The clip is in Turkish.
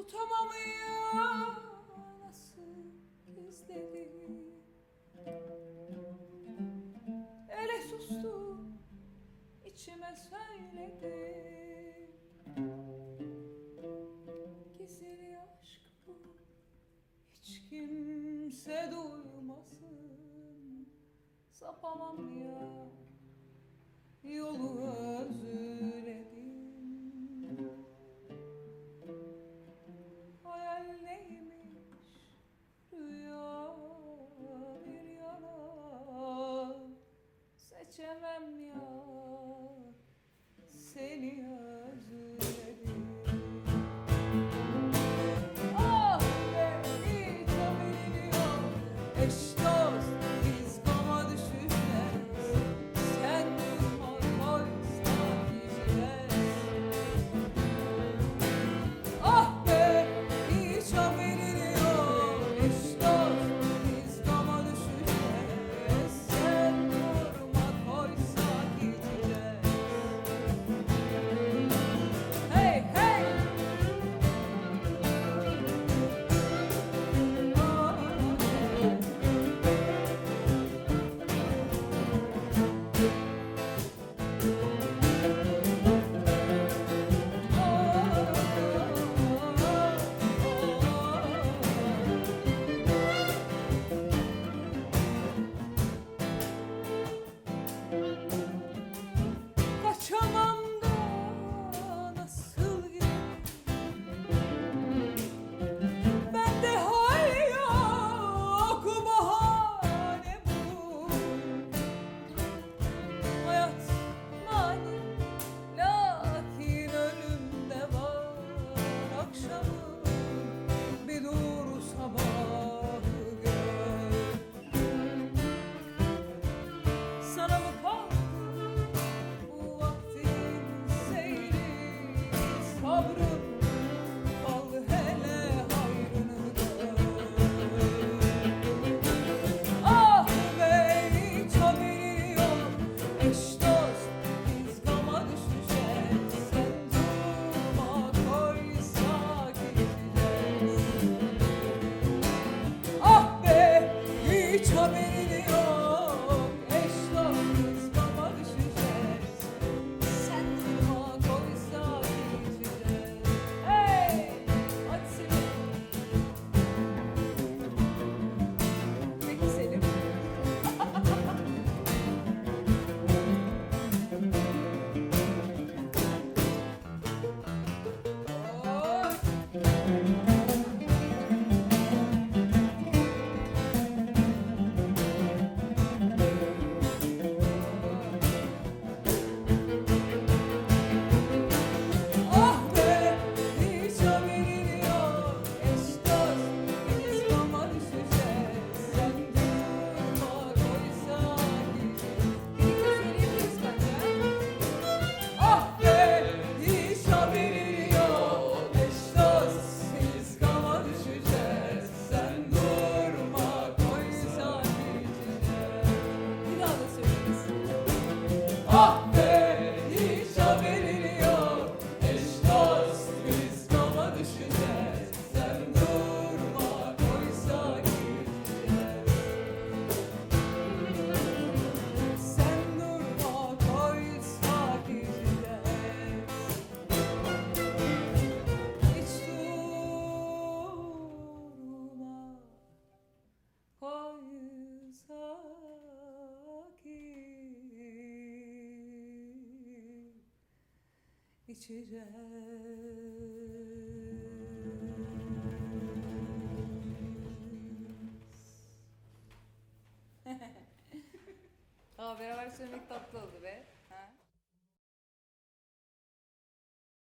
Tutamam ya nasıl gizledim. Ele sustu içime söyledim. Gizli aşk bu, hiç kimse duymasın. Sapamam ya yolu özledim. Hayal neymiş, rüya bir yana. Seçemem ya seni özledim. Ah be hiç haberin yok. Eş dost biz gama düşeceğiz. Sen durma koysa gideceğiz. Ah be hiç haberin yok. Eş dost biz gama düşeceğiz. Sen durma koysa gideceğiz. Hey hey. Kaçamam da nasıl gideyim? Bende hal yok, bahane bu. Hayat mani, lakin ölümde var akşamı. Bir dur sabahı gör. Sana mı kaldı bu vaktin seyri? Sabrım kaldı hele hayrını gör. Ah be hiç haberin yok. Eş dost biz gama düşeceğiz. Sen durma koysa gideceğiz. Ah be hiç haberin yok. Eş dost biz gama düşeceğiz. Sen durma koysa gideceğiz. Hey hadi Selim. Peki Selim. Oy. Ah be hiç haberin yok. Eş dost biz gama düşeceğiz. Sen durma koysa gideceğiz. Birlikte söyleyebiliriz bence. Ah be hiç haberin yok. Eş dost biz gama düşeceğiz. Sen durma koysa gideceğiz. Bir daha da söyleriz. Ah be hiç haberin yok. Eş dost biz gama düşeceğiz. Sen durma koysa gideceğiz. Sen durma koysa gideceğiz. Hiç durma koysa içeceğiz. Aa, beraber söylemek tatlı oldu be.